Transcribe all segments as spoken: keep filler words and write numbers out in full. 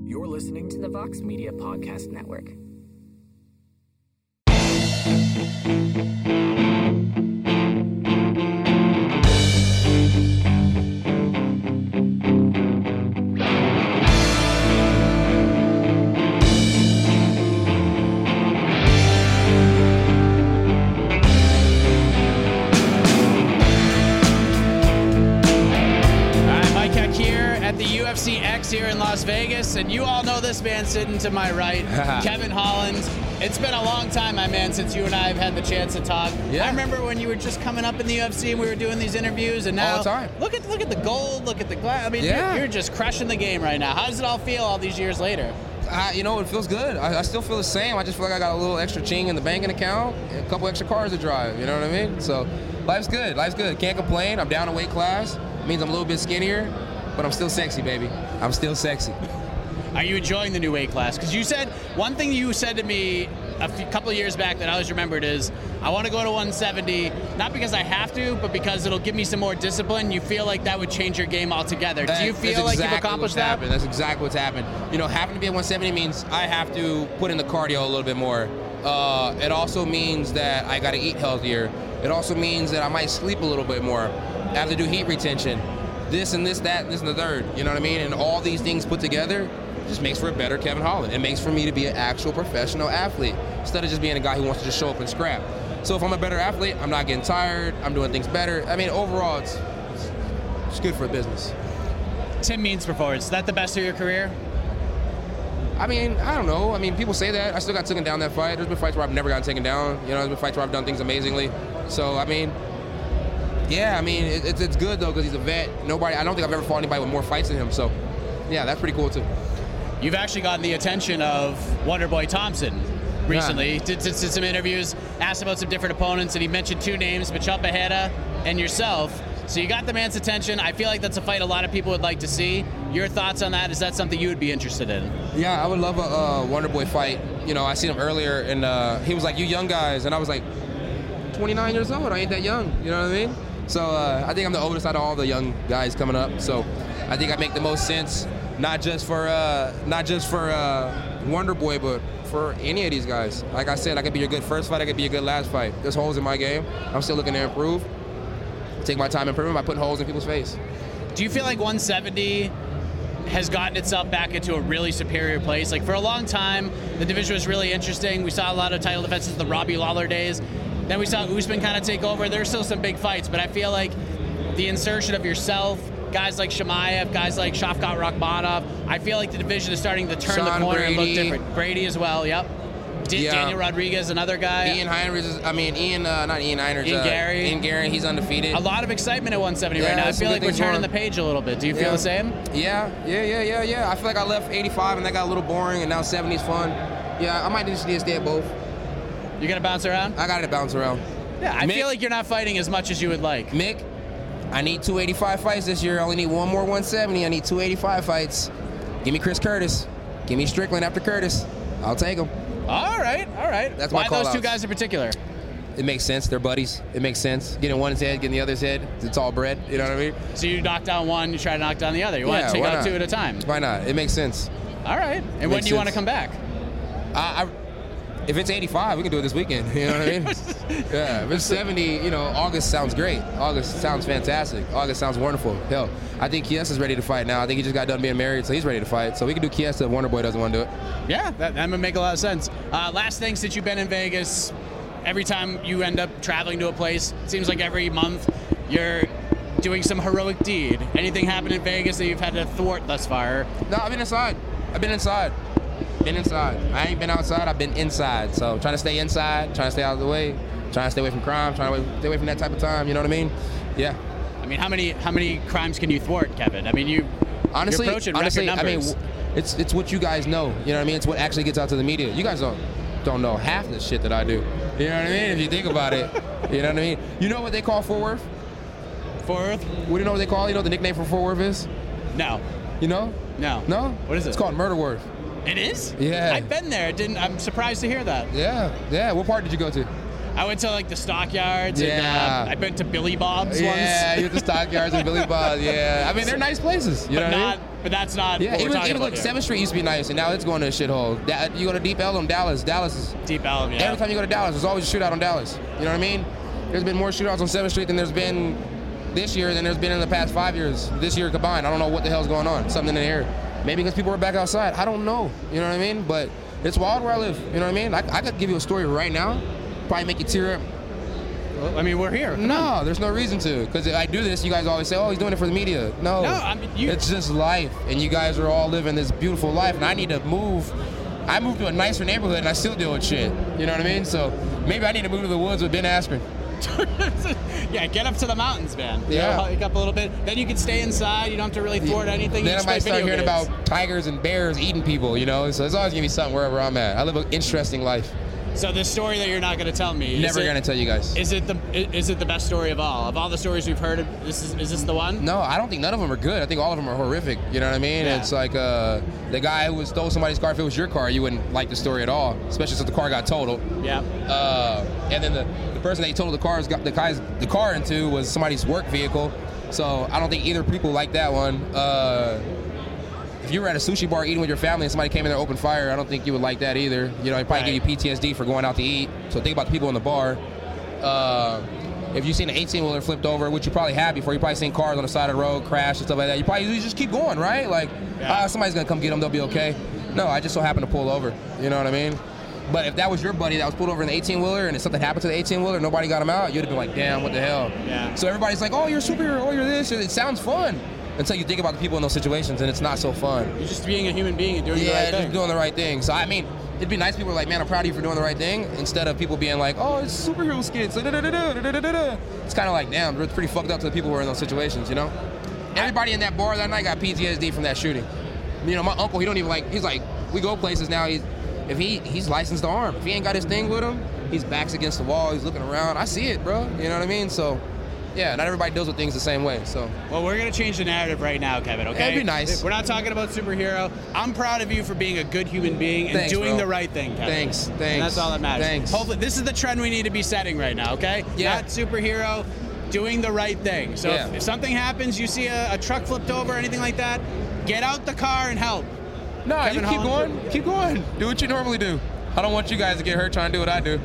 You're listening to the Vox Media Podcast Network. U F C X here in Las Vegas, and you all know this man sitting to my right, Kevin Holland. It's been a long time, my man, since you and I have had the chance to talk. Yeah. I remember when you were just coming up in the U F C and we were doing these interviews, and now all the time. look at look at the gold, look at the glass. I mean, yeah. you're, you're just crushing the game right now. How does it all feel all these years later? Uh, you know, it feels good. I, I still feel the same. I just feel like I got a little extra ching in the banking account, and a couple extra cars to drive. You know what I mean? So life's good. Life's good. Can't complain. I'm down a weight class. It means I'm a little bit skinnier. But I'm still sexy, baby. I'm still sexy. Are you enjoying the new weight class? Because you said, one thing you said to me a few, couple of years back that I always remembered is, I want to go to one seventy, not because I have to, but because it'll give me some more discipline. You feel like that would change your game altogether. Do you feel That's like exactly you've accomplished what's that? Happened. That's exactly what's happened. You know, having to be at one seventy means I have to put in the cardio a little bit more. Uh, it also means that I got to eat healthier. It also means that I might sleep a little bit more. I have to do heat retention. This and this, that, and this and the third, you know what I mean? And all these things put together just makes for a better Kevin Holland. It makes for me to be an actual professional athlete instead of just being a guy who wants to just show up and scrap. So if I'm a better athlete, I'm not getting tired, I'm doing things better. I mean, overall, it's, it's good for a business. Tim Means performance, is that the best of your career? I mean, I don't know. I mean, people say that. I still got taken down that fight. There's been fights where I've never gotten taken down. You know, there's been fights where I've done things amazingly. So, I mean, yeah, I mean, it, it's, it's good, though, because he's a vet. Nobody, I don't think I've ever fought anybody with more fights than him. So, yeah, that's pretty cool, too. You've actually gotten the attention of Wonderboy Thompson recently. Yeah. Did, did, did some interviews, asked about some different opponents, and he mentioned two names, Michel Pereira and yourself. So you got the man's attention. I feel like that's a fight a lot of people would like to see. Your thoughts on that? Is that something you would be interested in? Yeah, I would love a uh, Wonderboy fight. You know, I seen him earlier, and uh, he was like, you young guys. And I was like, twenty-nine years old. I ain't that young. You know what I mean? So uh, I think I'm the oldest out of all the young guys coming up. So I think I make the most sense, not just for uh, not just for uh, Wonderboy, but for any of these guys. Like I said, I could be your good first fight. I could be your good last fight. There's holes in my game. I'm still looking to improve. Take my time improving by putting holes in people's face. Do you feel like one seventy has gotten itself back into a really superior place? Like for a long time, the division was really interesting. We saw a lot of title defenses in the Robbie Lawler days. Then we saw Usman kind of take over. There's still some big fights, but I feel like the insertion of yourself, guys like Chimaev, guys like Shavkat Rakhmonov, I feel like the division is starting to turn Sean the corner Brady. and look different. Brady as well, yep. D- yeah. Daniel Rodriguez, another guy. Ian Heinrich is, I mean, Ian, uh, not Ian Heinrich. Ian uh, Gary. Ian Gary, he's undefeated. A lot of excitement at one seventy Yeah, right now. I some feel good like we're things turning going. the page a little bit. Do you feel Yeah. the same? Yeah, yeah, yeah, yeah, yeah. I feel like I left eighty-five and that got a little boring, and now seventy's fun. Yeah, I might just need to stay at both. You're going to bounce around? I got to bounce around. Yeah, I Mick, feel like you're not fighting as much as you would like. Mick, I need two eighty-five fights this year. I only need one more one seventy. I need two eighty-five fights. Give me Chris Curtis. Give me Strickland after Curtis. I'll take him. All right, all right. That's my Why those call-outs. two guys in particular? It makes sense. They're buddies. It makes sense. Getting one's head, getting the other's head. It's all bread. You know what I mean? So you knock down one, you try to knock down the other. You want Yeah, to take why out not? two at a time. Why not? It makes sense. All right. And when Makes do you want to sense. come back? I, I, if it's eighty-five, we can do it this weekend. You know what I mean? Yeah. If it's seventy, you know, August sounds great. August sounds fantastic. August sounds wonderful. Hell, I think Kiesa's ready to fight now. I think he just got done being married, so he's ready to fight. So we can do Kiesa if Wonderboy doesn't want to do it. Yeah, that, that would make a lot of sense. Uh, last thing, since you've been in Vegas, every time you end up traveling to a place, it seems like every month you're doing some heroic deed. Anything happen in Vegas that you've had to thwart thus far? No, I've been inside. I've been inside. Been inside. I ain't been outside. I've been inside. So I'm trying to stay inside, trying to stay out of the way, trying to stay away from crime, trying to stay away from that type of time. You know what I mean? Yeah. I mean, how many how many crimes can you thwart, Kevin? I mean, you honestly, you're approaching honestly, record I mean, numbers. w- it's it's what you guys know. You know what I mean? It's what actually gets out to the media. You guys don't don't know half the shit that I do. You know what I mean? If you think about it, you know what I mean? You know what they call Fort Worth? Fort Worth? What do you know what they call? You know what the nickname for Fort Worth is? No. You know? No. No? What is it? It's called Murder Worth. It is? Yeah. I've been there. It didn't. I'm surprised to hear that. Yeah. Yeah. What part did you go to? I went to like the stockyards. And, Yeah. uh, I've been to Billy Bob's Yeah, once. you at the stockyards and Billy Bob. Yeah. I mean, they're nice places. You but know what not I mean? but that's not Yeah, what we're even, talking even about like here. seventh Street used to be nice, and now it's going to a shithole. Da- you go to Deep Ellum, Dallas. Dallas is Deep Ellum, yeah. every time you go to Dallas, there's always a shootout on Dallas. You know what I mean? There's been more shootouts on seventh Street than there's been this year than there's been in the past five years. This year combined, I don't know what the hell's going on. Something in the air. Maybe because people are back outside. I don't know. You know what I mean? But it's wild where I live. You know what I mean? I, I could give you a story right now, probably make you tear up. Well, I mean, we're here. Come No, on. there's no reason to. Because I do this, you guys always say, oh, he's doing it for the media. No, No, I mean, you- it's just life. And you guys are all living this beautiful life. And I need to move. I moved to a nicer neighborhood and I still deal with shit. You know what I mean? So maybe I need to move to the woods with Ben Askren. Yeah, get up to the mountains, man. You Yeah. know, hike up a little bit. Then you can stay inside. You don't have to really thwart anything. You Then I just might play start video hearing games. about tigers and bears eating people, you know? So it's always going to be something wherever I'm at. I live an interesting life. So this story that you're not going to tell me. Never is it- going to tell you guys. Is it the is it the best story of all? Of all the stories we've heard, this is is this the one? No, I don't think none of them are good. I think all of them are horrific. You know what I mean? Yeah. It's like uh, the guy who stole somebody's car. If it was your car, you wouldn't like the story at all, especially since the car got totaled. Yeah. Uh, and then the, the person that he totaled the cars got the guy's the car into was somebody's work vehicle. So I don't think either people like that one. Uh, if you were at a sushi bar eating with your family and somebody came in there opened fire, I don't think you would like that either. You know, it'd probably Right. give you P T S D for going out to eat. So think about the people in the bar. Uh, if you've seen an eighteen-wheeler flipped over, which you probably have before, you probably seen cars on the side of the road crash and stuff like that. You probably usually just keep going, right? Like, Yeah. ah, somebody's gonna come get them, they'll be okay. No, I just so happened to pull over. You know what I mean? But if that was your buddy that was pulled over in the eighteen-wheeler and if something happened to the eighteen-wheeler, nobody got him out, you'd have been like, damn, what the hell? Yeah. So everybody's like, oh, you're a superhero, oh, you're this. It sounds fun until you think about the people in those situations, and it's not so fun. You're just being a human being and doing the Yeah, right just thing. doing the right thing. So I mean, it'd be nice if people were like, man, I'm proud of you for doing the right thing, instead of people being like, oh, it's superhero skits. da, da, da, da, da, da, da, da. It's kind of like, damn, it's pretty fucked up to the people who are in those situations, you know? Everybody in that bar that night got P T S D from that shooting. You know, my uncle, he don't even like, he's like, we go places now, he's, if he, he's licensed to arm. If he ain't got his thing with him, he's backs against the wall, he's looking around. I see it, bro. You know what I mean? So, yeah, not everybody deals with things the same way, so. Well, we're going to change the narrative right now, Kevin, okay? That'd be nice. We're not talking about superhero. I'm proud of you for being a good human being and Thanks, doing bro. the right thing, Kevin. Thanks, thanks. And that's all that matters. Thanks. Hopefully, this is the trend we need to be setting right now, okay? Yeah. Not superhero, doing the right thing. So Yeah. if, if something happens, you see a, a truck flipped over or anything like that, get out the car and help. No, Kevin you keep Holland. going, keep going. Do what you normally do. I don't want you guys to get hurt trying to do what I do.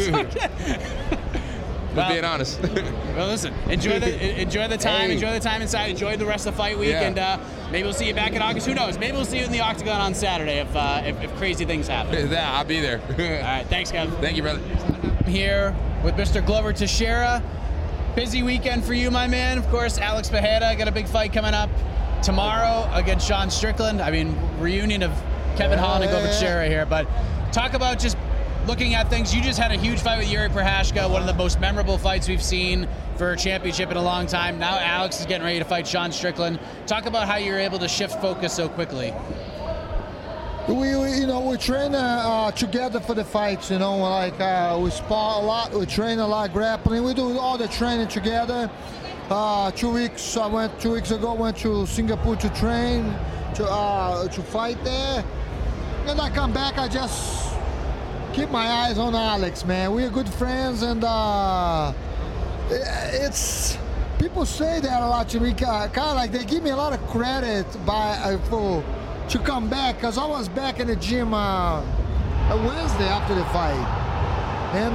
Just Well- being honest. Well, listen, enjoy the enjoy the time, Hey. enjoy the time inside, enjoy the rest of the fight week, Yeah. and uh, maybe we'll see you back in August. Who knows? Maybe we'll see you in the Octagon on Saturday if uh, if, if crazy things happen. Yeah, I'll be there. All right, thanks, Kev. Thank you, brother. I'm here with Mister Glover Teixeira. Busy weekend for you, my man. Of course, Alex Pereira got a big fight coming up tomorrow against Sean Strickland. I mean, reunion of Kevin Holland and Glover Teixeira here. But talk about just looking at things. You just had a huge fight with Yuri Prohashka, one of the most memorable fights we've seen for a championship in a long time. Now Alex is getting ready to fight Sean Strickland. Talk about how you're able to shift focus so quickly. We, we you know, we train uh, uh, together for the fights. You know, like uh, we spar a lot, we train a lot grappling. We do all the training together. Uh, two weeks, I went two weeks ago. Went to Singapore to train, to uh, to fight there. Then I come back. I just keep my eyes on Alex, man. We're good friends, and uh, it's people say that a lot to me. Kind of like they give me a lot of credit by uh, for. to come back, because I was back in the gym uh, Wednesday after the fight, and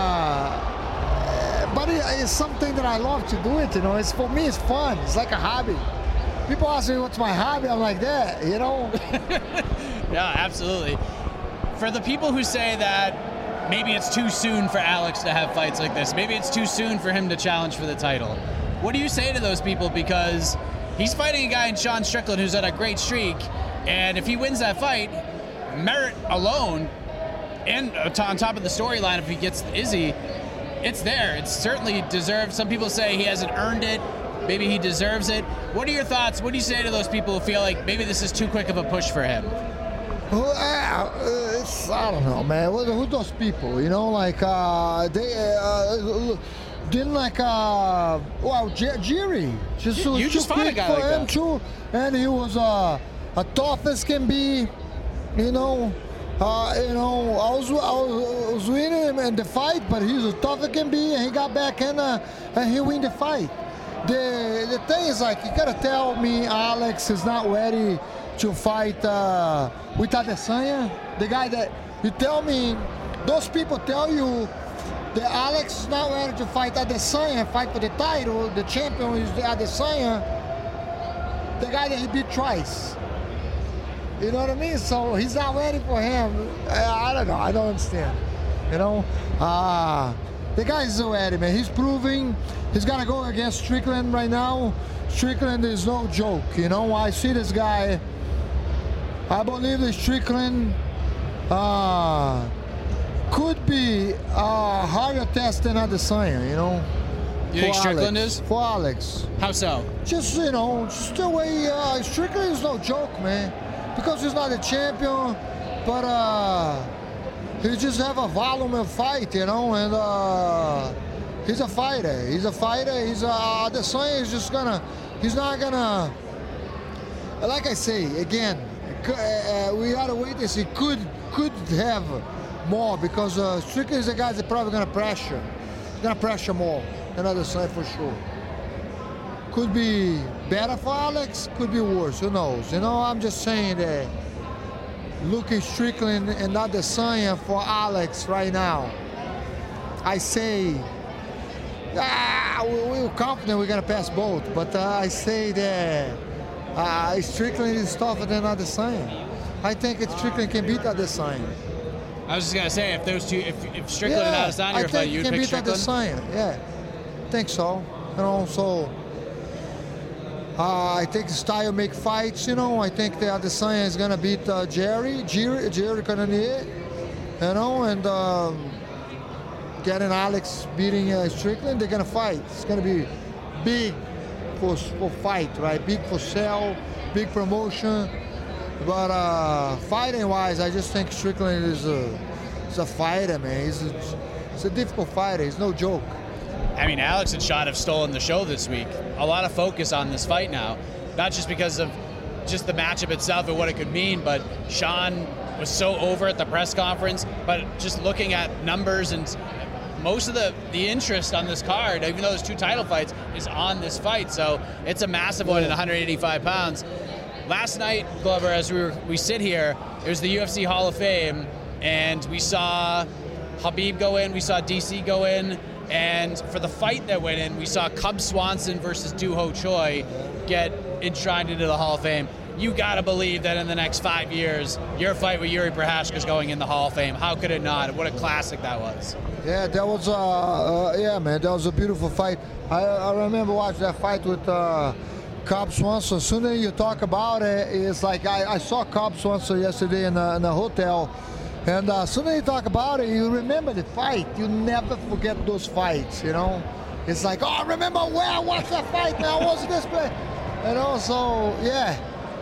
uh, but it, it's something that I love to do it. You know, it's for me, it's fun. It's like a hobby. People ask me what's my hobby. I'm like that. You know. Yeah, absolutely. For the people who say that maybe it's too soon for Alex to have fights like this, maybe it's too soon for him to challenge for the title, what do you say to those people? Because he's fighting a guy in Sean Strickland who's on a great streak, and if he wins that fight, merit alone, and on top of the storyline, if he gets Izzy, it's there. It's certainly deserved. Some people say he hasn't earned it. Maybe he deserves it. What are your thoughts? What do you say to those people who feel like maybe this is too quick of a push for him? Well, uh, it's, I don't know, man. Who, who those people? You know, like uh, they uh, didn't like uh, well, J- Jiri. Just You- was you just too fought a quick guy for like him that. too, and he was uh, as tough as can be. You know, uh, you know, I was, I was I was winning him in the fight, but he was as tough as can be, and he got back in uh, and he win the fight. the the thing is like you gotta tell me Alex is not ready to fight uh, with Adesanya, the guy that you tell me. Those people tell you that Alex is not ready to fight Adesanya, fight for the title. The champion is Adesanya, the guy that he beat twice. You know what I mean? So he's not ready for him. I, I don't know. I don't understand. You know, uh, the guy is ready, man. He's proving. He's gonna go against Strickland right now. Strickland is no joke. You know, I see this guy. I believe that Strickland uh, could be a harder test than Adesanya. You know. You think Strickland Alex. is? For Alex. How so? Just, you know, just the way uh, Strickland is no joke, man. Because he's not a champion, but uh, he just have a volume of fight, you know, and uh, he's a fighter. He's a fighter. He's a, Adesanya is just gonna, he's not gonna, like I say, again, uh, we gotta wait and see. Could, could have more because uh, Strickland is the guy that's probably gonna pressure. He's gonna pressure more than Adesanya for sure. Could be better for Alex, could be worse, who knows? You know, I'm just saying that looking Strickland and Adesanya for Alex right now, I say, ah, we're confident we're going to pass both, but uh, I say that uh, Strickland is tougher than Adesanya. I think it Strickland can beat Adesanya. I was just going to say, if those two, if, if Strickland Yeah, and Adesanya I are fighting, you'd think pick he can beat Strickland? Adesanya, yeah. I think so. You know, so... Uh, I think style make fights, you know. I think that Adesanya is gonna beat uh, Jerry, Jerry, Jerry Cannonier, you know, and um, getting Alex beating uh, Strickland. They're gonna fight. It's gonna be big for for fight, right? Big for sell, big promotion. But uh, fighting wise, I just think Strickland is a, is a fighter, man. He's a, he's a difficult fighter. He's no joke. I mean, Alex and Sean have stolen the show this week. A lot of focus on this fight now, not just because of just the matchup itself and what it could mean, but Sean was so over at the press conference, but just looking at numbers and most of the, the interest on this card, even though there's two title fights, is on this fight. So it's a massive one at one hundred eighty-five pounds. Last night, Glover, as we, were, we sit here, it was the U F C Hall of Fame, and we saw Khabib go in, we saw D C go in, and for the fight that went in, we saw Cub Swanson versus Doo Ho Choi get enshrined into the Hall of Fame. You gotta believe that in the next five years, your fight with Yuri Prochazka is going in the Hall of Fame. How could it not? What a classic that was. Yeah, that was, uh, uh, yeah, man, that was a beautiful fight. I, I remember watching that fight with uh, Cub Swanson. As soon as you talk about it, it's like I, I saw Cub Swanson yesterday in a, in a hotel. And uh, as soon as you talk about it, you remember the fight. You never forget those fights, you know? It's like, oh, I remember where I watched that fight, man. I was this place. And also, yeah.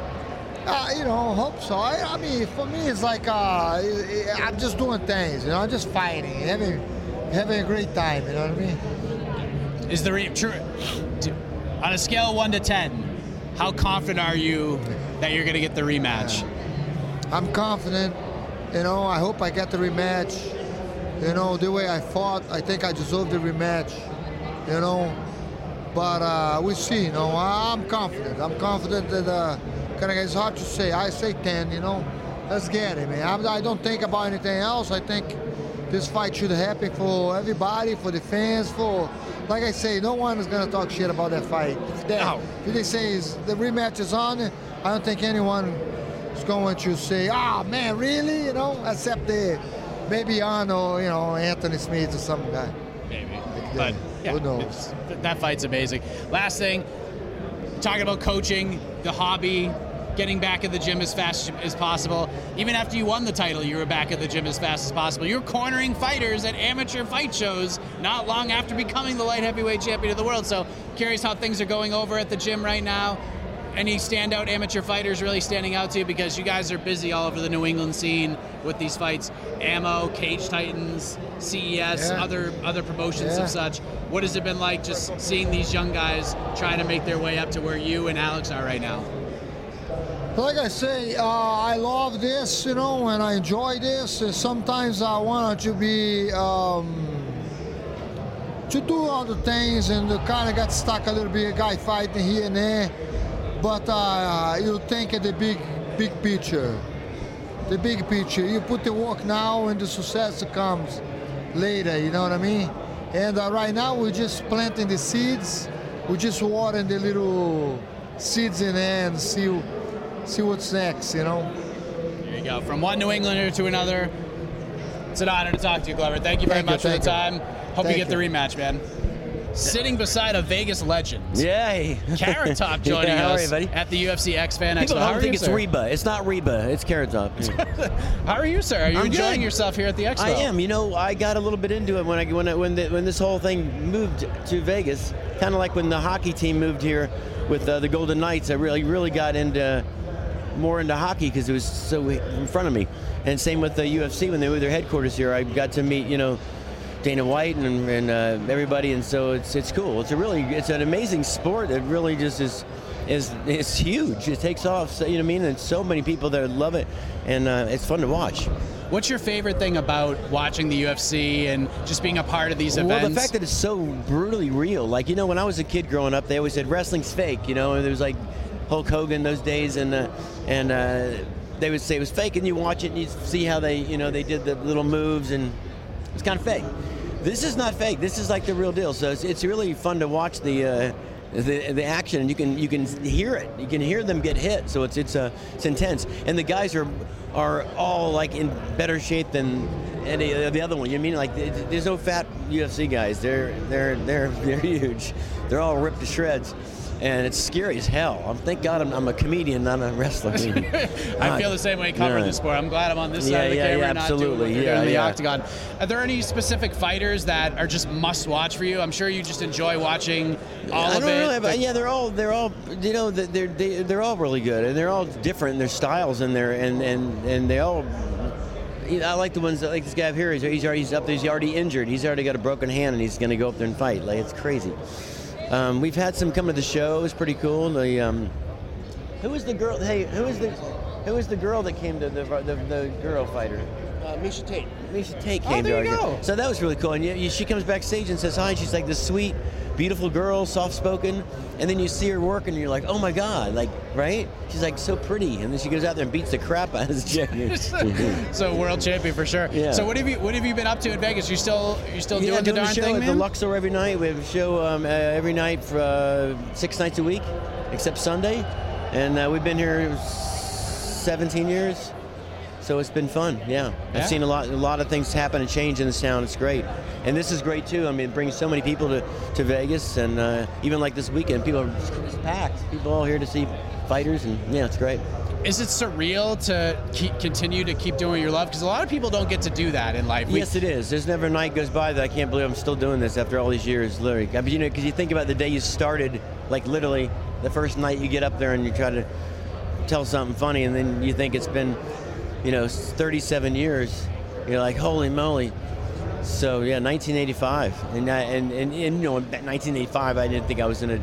Uh, you know, hope so. I, I mean, for me, it's like, uh, I'm just doing things, you know? I'm just fighting, having, having a great time, you know what I mean? Is the re- true, on a scale of one to ten, how confident are you that you're going to get the rematch? Yeah. I'm confident. You know, I hope I get the rematch. You know, the way I fought, I think I deserve the rematch. You know, but uh, we see. You know, I'm confident. I'm confident that. Uh, it's hard to say. I say ten. You know, let's get it, man. I'm, I don't think about anything else. I think this fight should happen for everybody, for the fans, for. Like I say, no one is gonna talk shit about that fight. If they, No. if they say is, the rematch is on, I don't think anyone is going to say, "Ah, oh, man, really?" You know, except the maybe Arno, you know, Anthony Smith or some guy. Maybe, Like but that. yeah, Who knows? it's- that fight's amazing. Last thing, talking about coaching, the hobby, getting back at the gym as fast as possible. Even after you won the title, you were back at the gym as fast as possible. You're cornering fighters at amateur fight shows not long after becoming the light heavyweight champion of the world. So curious how things are going over at the gym right now. Any standout amateur fighters really standing out to you? Because you guys are busy all over the New England scene with these fights. Ammo, Cage Titans, C E S, Yeah. other other promotions Yeah. of such. What has it been like just seeing these young guys trying to make their way up to where you and Alex are right now? Like I say, uh, I love this, you know, and I enjoy this. Uh, Sometimes I want to be, um, to do other things, and you kind of got stuck a little bit, a guy fighting here and there. But uh, you think of the big, big picture. The big picture. You put the work now, and the success comes later. You know what I mean? And uh, right now we're just planting the seeds. We're just watering the little seeds in there and see, see what's next. You know. There you go. From one New Englander to another. It's an honor to talk to you, Glover. Thank you very Thank much you, for the time. you. Hope Thank you get you. the rematch, man. Sitting beside a Vegas legend. Yay. Carrot Top joining yeah, how us are you, buddy? at the U F C X Fan Expo. People How don't are think you, it's sir? Reba. It's not Reba. It's Carrot Top. How are you, sir? Are you I'm enjoying good. yourself here at the Expo? I am. You know, I got a little bit into it when I when I, when the, when this whole thing moved to Vegas. Kind of like when the hockey team moved here with uh, the Golden Knights. I really really got into more into hockey because it was so in front of me. And same with the U F C when they were their headquarters here. I got to meet you know Dana White and, and uh, everybody, and so it's it's cool. It's a really it's an amazing sport. It really just is. Is it's huge. It takes off. So, you know what I mean? And so many people that love it, and uh, it's fun to watch. What's your favorite thing about watching the U F C and just being a part of these events? Well, the fact that it's so brutally real. Like, you know, when I was a kid growing up, they always said wrestling's fake, you know, and there was like Hulk Hogan those days, and uh, and uh, they would say it was fake, and you watch it and you see how they, you know, they did the little moves, and it's kind of fake. This is not fake. This is like the real deal. So it's, it's really fun to watch the uh, the the action, and you can you can hear it. You can hear them get hit. So it's it's uh, it's intense, and the guys are are all like in better shape than any of the other one. You know what I mean? Like there's no fat U F C guys. They're they're they're they're huge. They're all ripped to shreds. And it's scary as hell. I'm, thank God I'm, I'm a comedian, not a wrestler. I feel the same way covering yeah. the sport. I'm glad I'm on this Yeah, side of the yeah, camera, yeah, not doing what absolutely. you're Yeah, doing in the yeah. octagon. Are there any specific fighters that are just must-watch for you? I'm sure you just enjoy watching all I of don't it. really, but yeah, they're all they're all you know they're they, they're all really good, and they're all different in their styles, and they're and and and they all. You know, I like the ones that like this guy up here. He's, he's already he's up there. He's already injured. He's already got a broken hand, and he's going to go up there and fight. Like it's crazy. Um, we've had some come to the show. It was pretty cool. The um, who was the girl? Hey, who was the who was the girl that came to the the, the girl fighter? Uh, Misha Tate. Misha Tate Oh, came there to you our go. So that was really cool. And you, you, she comes backstage and says hi. And she's like this sweet, beautiful girl, soft-spoken. And then you see her work, and you're like, oh my God, like right? She's like so pretty. And then she goes out there and beats the crap out of this chick. So world champion for sure. Yeah. So what have you what have you been up to in Vegas? You still you still Yeah, doing the doing darn the show thing, at man? the Luxor every night. We have a show um, uh, every night for uh, six nights a week, except Sunday. And uh, we've been here seventeen years. So it's been fun, yeah. Yeah. I've seen a lot, a lot of things happen and change in this town. It's great, and this is great too. I mean, it brings so many people to, to Vegas, and uh, even like this weekend, people are it's packed. People all here to see fighters, and yeah, it's great. Is it surreal to keep, continue to keep doing what you love? Because a lot of people don't get to do that in life. We- Yes, it is. There's never a night goes by that I can't believe I'm still doing this after all these years. Literally, I mean, you know, because you think about the day you started, like literally the first night you get up there and you try to tell something funny, and then you think it's been, you know, thirty-seven years. You're like, holy moly. So yeah, nineteen eighty-five, and I, and, and and you know, in nineteen eighty-five, I didn't think I was gonna.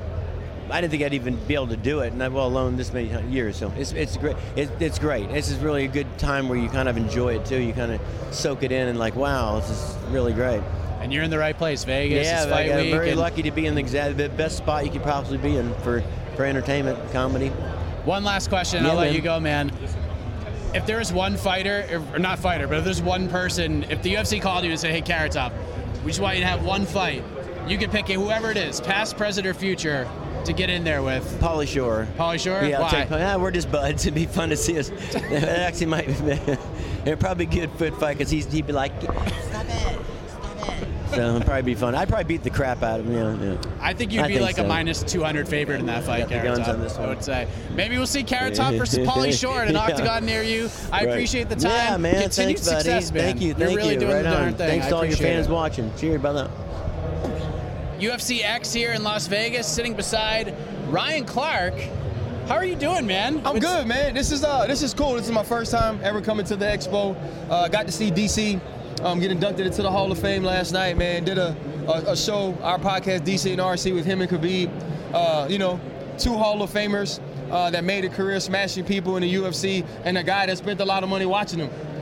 I didn't think I'd even be able to do it, and I've well alone this many years. So it's it's great. It, it's great. This is really a good time where you kind of enjoy it too. You kind of soak it in and like, wow, this is really great. And you're in the right place, Vegas. Yeah, it's I fight got week. very and lucky to be in the exact the best spot you could possibly be in for, for entertainment, comedy. One last question, Yeah, I'll let man. you go, man. If there's one fighter, or not fighter, but if there's one person, if the U F C called you and said, hey, Carrot Top, we just want you to have one fight, you can pick whoever it is, past, present, or future, to get in there with. Pauly Shore. Pauly Shore? Yeah, I'll Why? take, yeah, we're just buds. It'd be fun to see us. It actually might be. It'd probably be a good foot fight because he'd be like, stop it, stop it. So it'd probably be fun. I'd probably beat the crap out of him. Yeah, yeah. I think you'd I be think like so. a minus two hundred favorite in that fight, Got the Carrot guns Top, on this I one. would say. Maybe we'll see Carrot Top versus Pauly Shore in an Yeah. octagon near you. I Right. appreciate the time. Yeah, man. Continued Thanks, buddy. success, man. Thank you. You're Thank really you. doing right the darn on. thing. Thanks I to all your appreciate fans it. watching. Cheers, brother. U F C X here in Las Vegas, sitting beside Ryan Clark. How are you doing, man? I'm What's- good, man. This is uh, this is cool. This is my first time ever coming to the expo. Uh, got to see D C um, get inducted into the Hall of Fame last night, man. Did a, a, a show, our podcast, D C and R C, with him and Khabib. Uh, you know, two Hall of Famers uh, that made a career smashing people in the U F C, and a guy that spent a lot of money watching them.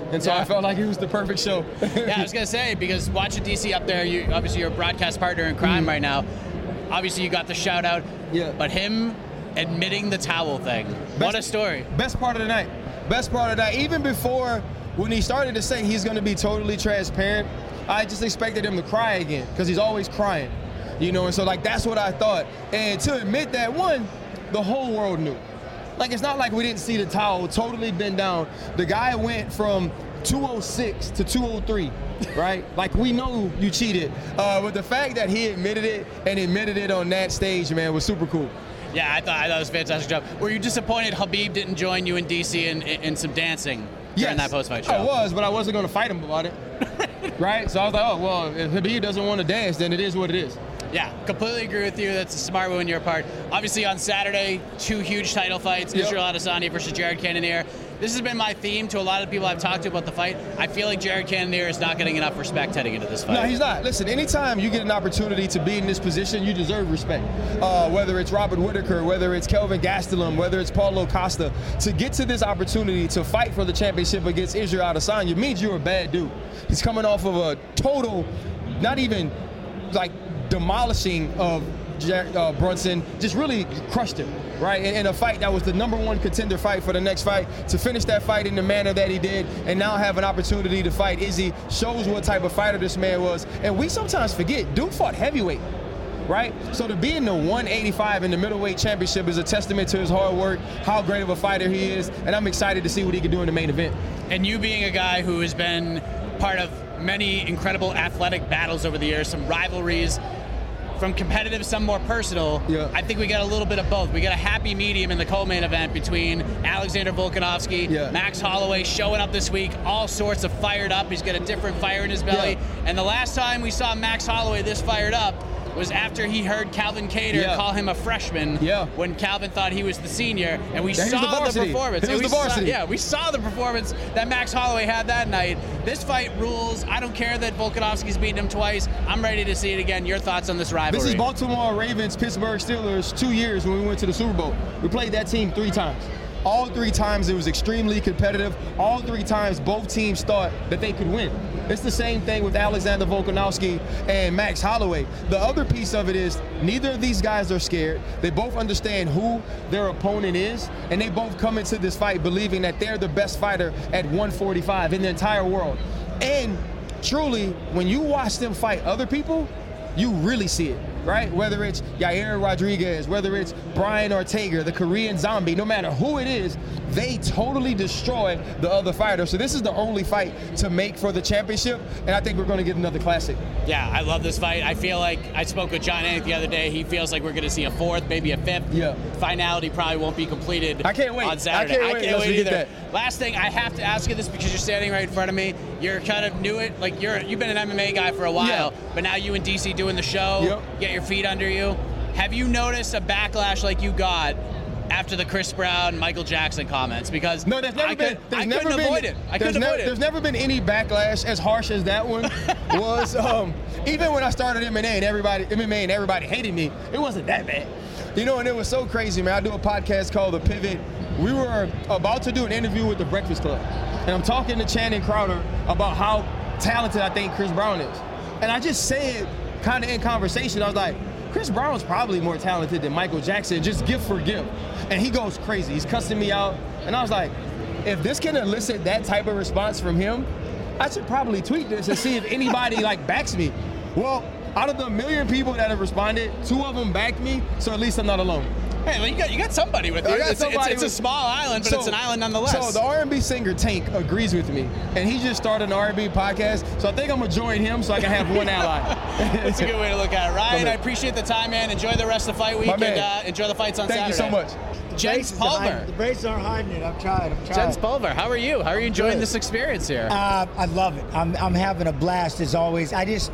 And so Yeah. I felt like it was the perfect show. Yeah, I was gonna say, because watching D C up there, you obviously you're a broadcast partner in crime Mhm. right now. Obviously, you got the shout out. Yeah. But him admitting the towel thing, what a story. Best part of the night. Best part of the night. Even before, when he started to say he's going to be totally transparent, I just expected him to cry again, because he's always crying. You know, and so, like, that's what I thought. And to admit that, one, the whole world knew. Like, it's not like we didn't see the towel totally bend down. The guy went from two oh six to two oh three, right? Like, we know you cheated. Uh, but the fact that he admitted it and admitted it on that stage, man, was super cool. Yeah, I thought I thought it was a fantastic job. Were you disappointed Khabib didn't join you in D C in, in, in some dancing during Yes, that post-fight show? I was, but I wasn't going to fight him about it. Right? So I was like, oh, well, if Khabib doesn't want to dance, then it is what it is. Yeah, completely agree with you. That's a smart move on your part. Obviously, on Saturday, two huge title fights, Yep. Israel Adesanya versus Jared Cannonier. This has been my theme to a lot of people I've talked to about the fight. I feel like Jared Cannonier is not getting enough respect heading into this fight. No, he's not. Listen, anytime you get an opportunity to be in this position, you deserve respect. Uh, whether it's Robert Whitaker, whether it's Kelvin Gastelum, whether it's Paulo Costa, to get to this opportunity to fight for the championship against Israel Adesanya means you're a bad dude. He's coming off of a total, not even like demolishing of Jack, uh, Brunson, just really crushed him, right? In, in a fight that was the number one contender fight for the next fight, to finish that fight in the manner that he did, and now have an opportunity to fight Izzy, shows what type of fighter this man was. And we sometimes forget, dude fought heavyweight, right? So to be in the one eighty-five in the middleweight championship is a testament to his hard work, how great of a fighter he is, and I'm excited to see what he can do in the main event. And you being a guy who has been part of many incredible athletic battles over the years, some rivalries, from competitive, some more personal. Yeah. I think we got a little bit of both. We got a happy medium in the co-main event between Alexander Volkanovski, Yeah. Max Holloway showing up this week, all sorts of fired up. He's got a different fire in his belly. Yeah. And the last time we saw Max Holloway this fired up was after he heard Calvin Kattar Yeah. call him a freshman Yeah. when Calvin thought he was the senior, and we Yeah, he was saw the the, varsity. performance. He was And we the varsity. Saw, yeah, we saw the performance that Max Holloway had that night. This fight rules. I don't care that Volkanovski's beaten him twice. I'm ready to see it again. Your thoughts on this rivalry? This is Baltimore Ravens, Pittsburgh Steelers, two years when we went to the Super Bowl. We played that team three times. All three times it was extremely competitive. All three times both teams thought that they could win. It's the same thing with Alexander Volkanovski and Max Holloway. The other piece of it is neither of these guys are scared. They both understand who their opponent is, and they both come into this fight believing that they're the best fighter at one forty-five in the entire world. And truly, when you watch them fight other people, you really see it, right? Whether it's Yair Rodriguez, whether it's Brian Ortega, the Korean Zombie, no matter who it is, they totally destroy the other fighter. So this is the only fight to make for the championship, and I think we're going to get another classic. Yeah, I love this fight. I feel like I spoke with John Anik the other day. He feels like we're going to see a fourth, maybe a fifth. Yeah. Finality probably won't be completed. I can't wait. On Saturday. I can't wait unless we get either. that. Last thing, I have to ask you this because you're standing right in front of me. You're kind of new it, like you're you've been an M M A guy for a while, Yeah. but now you and D C doing the show. Yep. Get your feet under you. Have you noticed a backlash like you got after the Chris Brown, Michael Jackson comments? Because No, there's never I been. could, There's I never couldn't been, avoid it. I there's couldn't never, avoid it. There's never been any backlash as harsh as that one was. Um, even when I started M M A and everybody M M A and everybody hated me, it wasn't that bad. You know, and it was so crazy, man. I do a podcast called The Pivot. We were about to do an interview with The Breakfast Club, and I'm talking to Channing Crowder about how talented I think Chris Brown is. And I just said, kind of in conversation, I was like, Chris Brown's probably more talented than Michael Jackson, just gift for gift. And he goes crazy. He's cussing me out. And I was like, if this can elicit that type of response from him, I should probably tweet this and see if anybody like backs me. Well, out of the million people that have responded, two of them backed me, so at least I'm not alone. Hey, well, you got you got somebody with you. I got It's, it's, somebody it's a with- small island, but So- it's an island nonetheless. So the R and B singer Tank agrees with me, and he just started an R and B podcast. So I think I'm gonna join him so I can have one ally. That's a good way to look at it. Ryan, man. I appreciate the time, man. Enjoy the rest of the fight week, My and man. uh, enjoy the fights on Thank Saturday. you so much. Jens Pulver. The braces aren't hiding it. I'm trying. I'm trying. Jens Pulver, how are you? How are you enjoying Good. this experience here? Uh, I love it. I'm, I'm having a blast as always. I just,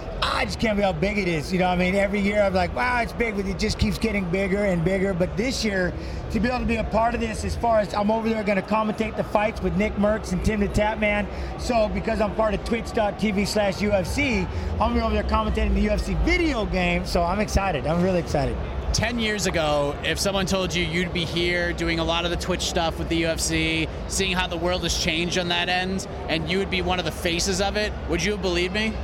I just can't believe how big it is. You know what I mean? Every year I'm like, wow, it's big, but it just keeps getting bigger and bigger. But this year, to be able to be a part of this, as far as I'm over there going to commentate the fights with Nick Merckx and Tim the Tapman. So because I'm part of twitch.tv slash UFC, I'm over there commentating the U F C video game. So I'm excited. I'm really excited. ten years ago, if someone told you you'd be here doing a lot of the Twitch stuff with the U F C, seeing how the world has changed on that end, and you would be one of the faces of it, would you have believed me?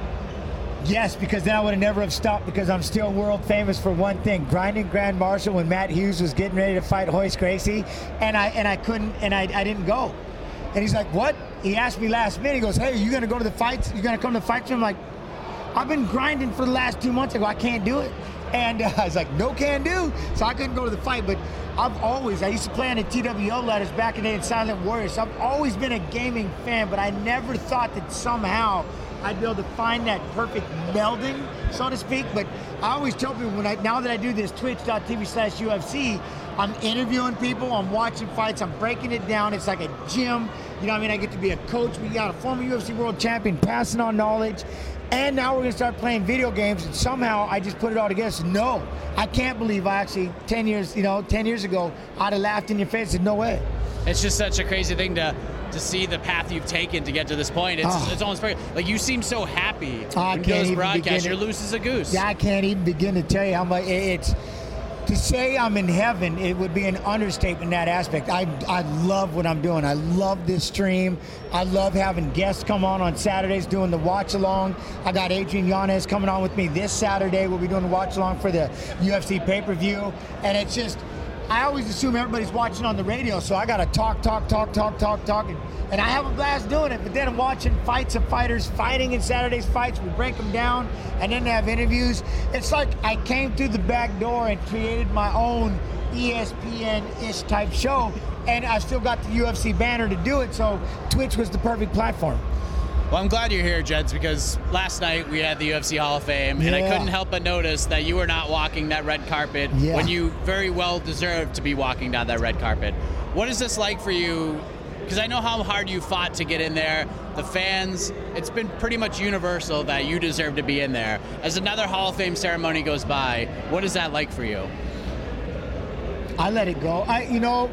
Yes, because then I would have never have stopped, because I'm still world famous for one thing: grinding Grand Marshal when Matt Hughes was getting ready to fight Royce Gracie, and I and I couldn't, and I, I didn't go. And he's like, what? He asked me last minute, he goes, hey, are you going to go to the fights? You going to come to the fights? I'm like, I've been grinding for the last two months. I go, I can't do it. And uh, I was like, no can do. So I couldn't go to the fight. But I've always, I used to play on the T W O letters back in the day in Silent Warriors. So I've always been a gaming fan, but I never thought that somehow I'd be able to find that perfect melding, so to speak. But I always tell people, when I, now that I do this twitch.tv slash UFC, I'm interviewing people, I'm watching fights, I'm breaking it down. It's like a gym. You know what I mean? I get to be a coach. We got a former U F C world champion passing on knowledge. And now we're going to start playing video games, and somehow I just put it all together. So no, I can't believe I actually, ten years, you know, ten years ago, I'd have laughed in your face and said, no way. It's just such a crazy thing to to see the path you've taken to get to this point. It's, oh. it's almost perfect. Like, you seem so happy I when can't you do this even broadcast. begin You're to- loose as a goose. Yeah, I can't even begin to tell you how much it's. To say I'm in heaven, it would be an understatement in that aspect. I, I love what I'm doing. I love this stream. I love having guests come on on Saturdays doing the watch along. I got Adrian Yanez coming on with me this Saturday. We'll be doing the watch along for the U F C pay-per-view. And it's just, I always assume everybody's watching on the radio, so I got to talk, talk, talk, talk, talk, talk. And, and I have a blast doing it. But then I'm watching fights of fighters fighting in Saturday's fights. We break them down, and then they have interviews. It's like I came through the back door and created my own E S P N-ish type show, and I still got the U F C banner to do it, so Twitch was the perfect platform. Well, I'm glad you're here, Jeds, because last night we had the U F C Hall of Fame, and I Yeah. couldn't help but notice that you were not walking that red carpet Yeah. when you very well deserved to be walking down that red carpet. What is this like for you? Because I know how hard you fought to get in there. The fans, it's been pretty much universal that you deserve to be in there. As another Hall of Fame ceremony goes by, what is that like for you? I let it go. I, you know,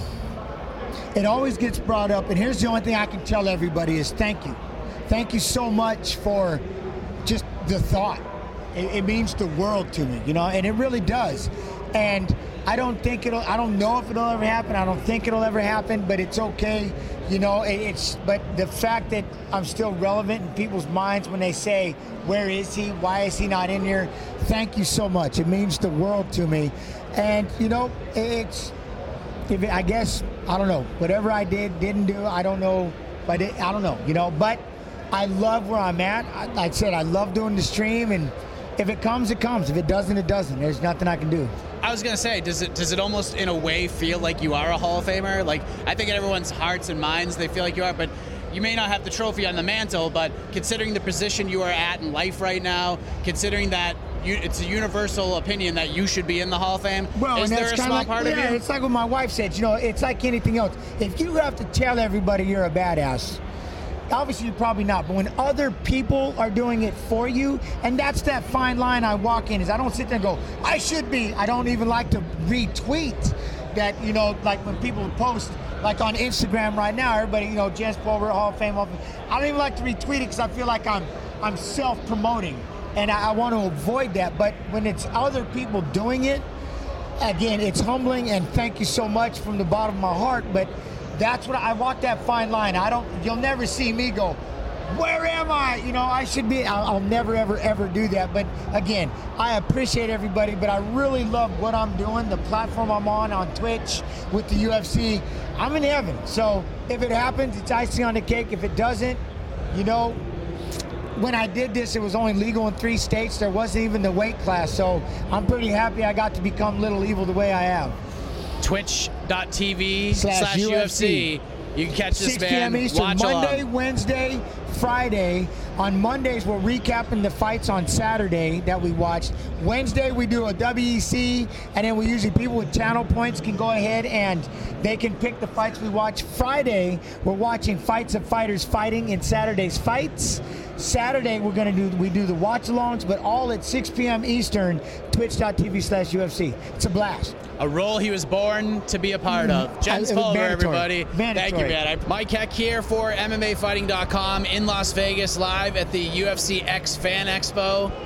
it always gets brought up, and here's the only thing I can tell everybody is thank you. Thank you so much for just the thought. It, it means the world to me, you know, and it really does. And I don't think it'll, I don't know if it'll ever happen. I don't think it'll ever happen, but it's okay. You know, it, it's, but the fact that I'm still relevant in people's minds when they say, where is he? Why is he not in here? Thank you so much. It means the world to me. And, you know, it's, if it, I guess, I don't know, whatever I did, didn't do, I don't know, but it, I don't know, you know, but I love where I'm at. I, like I said, I love doing the stream, and if it comes, it comes. If it doesn't, it doesn't. There's nothing I can do. I was gonna say, does it does it almost in a way feel like you are a Hall of Famer? Like, I think in everyone's hearts and minds they feel like you are, but you may not have the trophy on the mantle, but considering the position you are at in life right now, considering that you, it's a universal opinion that you should be in the Hall of Fame, Well, is and there that's a kind small of like, part yeah, of you? it's like what my wife said, you know, it's like anything else. If you have to tell everybody you're a badass, obviously you're probably not, but when other people are doing it for you, and that's that fine line I walk in, is I don't sit there and go, I should be. I don't even like to retweet that, you know, like when people post, like on Instagram right now, everybody, you know, Jens Pulver, Hall of Fame, Hall of Fame. I don't even like to retweet it because I feel like I'm I'm self-promoting, and I, I want to avoid that. But when it's other people doing it, again, it's humbling, and thank you so much from the bottom of my heart. But that's what I, I walk that fine line. I don't. You'll never see me go, where am I? You know, I should be. I'll, I'll never, ever, ever do that. But again, I appreciate everybody, but I really love what I'm doing, the platform I'm on, on Twitch with the U F C. I'm in heaven. So if it happens, it's icing on the cake. If it doesn't, you know, when I did this, it was only legal in three states. There wasn't even the weight class. So I'm pretty happy I got to become Little Evil the way I am. Twitch.tv Slash slash U F C. U F C. You can catch this six p.m. man. Eastern, Watch Monday, along. Wednesday, Friday. On Mondays, we're recapping the fights on Saturday that we watched. Wednesday, we do a W E C, and then we usually, people with channel points can go ahead and they can pick the fights we watch. Friday, we're watching fights of fighters fighting in Saturday's fights. Saturday, we're going to do, we do the watch-alongs, but all at six p.m. Eastern, twitch.tv slash UFC. It's a blast. A role he was born to be a part of. Jens I- Pulver, mandatory. everybody. Mandatory. Thank you, man. I- Mike Heck here for M M A Fighting dot com in Las Vegas, live at the U F C X Fan Expo.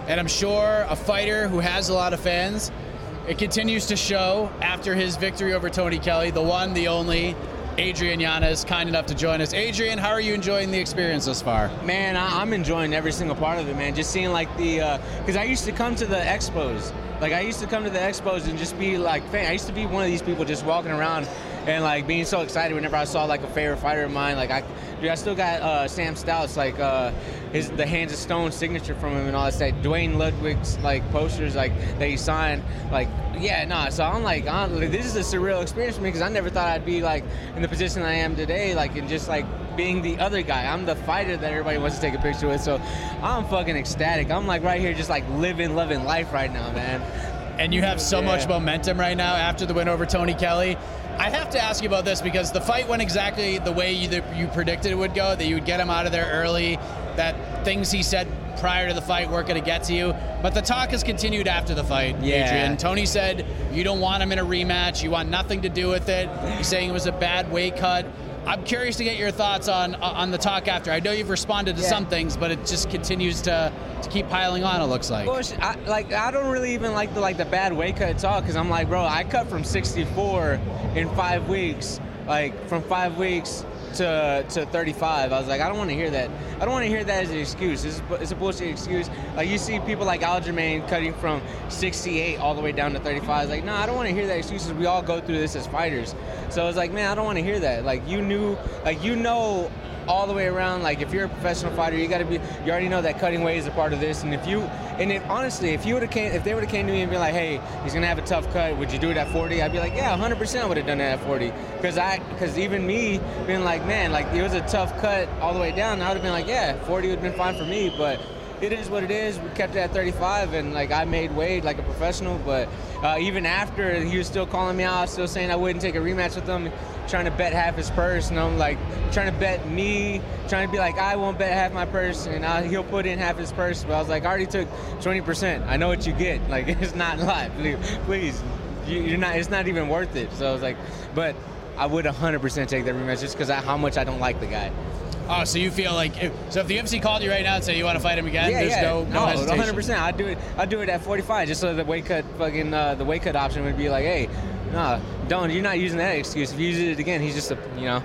and I'm sure a fighter who has a lot of fans. It continues to show after his victory over Tony Kelly, the one, the only, Adrian Yanez, kind enough to join us. Adrian, how are you enjoying the experience thus far? Man, I, I'm enjoying every single part of it, man. Just seeing like the, because uh, I used to come to the expos. Like I used to come to the expos and just be like, fan. I used to be one of these people just walking around and like being so excited whenever I saw like a favorite fighter of mine. Like I, dude, I still got uh, Sam Stout's like uh, his the Hands of Stone signature from him and all that stuff. Dwayne Ludwig's like posters like that he signed. Like yeah, nah. So I'm like, I'm, like this is a surreal experience for me because I never thought I'd be like in the position I am today. Like and just like being the other guy. I'm the fighter that everybody wants to take a picture with. So I'm fucking ecstatic. I'm like right here just like living, loving life right now, man. And you have so yeah. much momentum right now after the win over Tony Kelly. I have to ask you about this because the fight went exactly the way you, that you predicted it would go, that you would get him out of there early, that things he said prior to the fight weren't going to get to you. But the talk has continued after the fight, yeah. Adrian. Tony said you don't want him in a rematch. You want nothing to do with it. He's saying it was a bad weight cut. I'm curious to get your thoughts on on the talk after. I know you've responded to yeah. some things, but it just continues to, to keep piling on, it looks like. Well, I, like I don't really even like the like the bad weight cut talk because I'm like, bro, I cut from sixty-four in five weeks, like from five weeks to to thirty-five. I was like, I don't want to hear that. I don't want to hear that as an excuse. It's, it's a bullshit excuse. Like you see people like Aljamain cutting from sixty-eight all the way down to thirty-five. It's like, no, nah, I don't want to hear that excuses. We all go through this as fighters. So it's like, man, I don't want to hear that. Like you knew, like you know, all the way around. Like if you're a professional fighter, you got to be. You already know that cutting weight is a part of this. And if you, and if honestly, if you would have came, if they would have came to me and been like, hey, he's gonna have a tough cut, would you do it at forty? I'd be like, yeah, one hundred percent would have done that at forty. Because I, because even me being like, man, like it was a tough cut all the way down. I would have been like, yeah, forty would have been fine for me. But it is what it is. We kept it at thirty-five, and like I made weight like a professional. But uh, even after, he was still calling me out, still saying I wouldn't take a rematch with him, trying to bet half his purse. And I'm like trying to bet me, trying to be like, I won't bet half my purse, and I, he'll put in half his purse. But I was like, I already took twenty percent. I know what you get. Like it's not live. Please, you, you're not. It's not even worth it. So I was like, but I would one hundred percent take that rematch just because how much I don't like the guy. Oh, so you feel like if, so if the U F C called you right now and said you want to fight him again, yeah, there's yeah. no, no, no hesitation. one hundred percent. I'd do it. I'd do it at forty-five, just so the weight cut, fucking uh, the weight cut option would be like, hey, nah, don't. You're not using that excuse. If you use it again, he's just a, you know.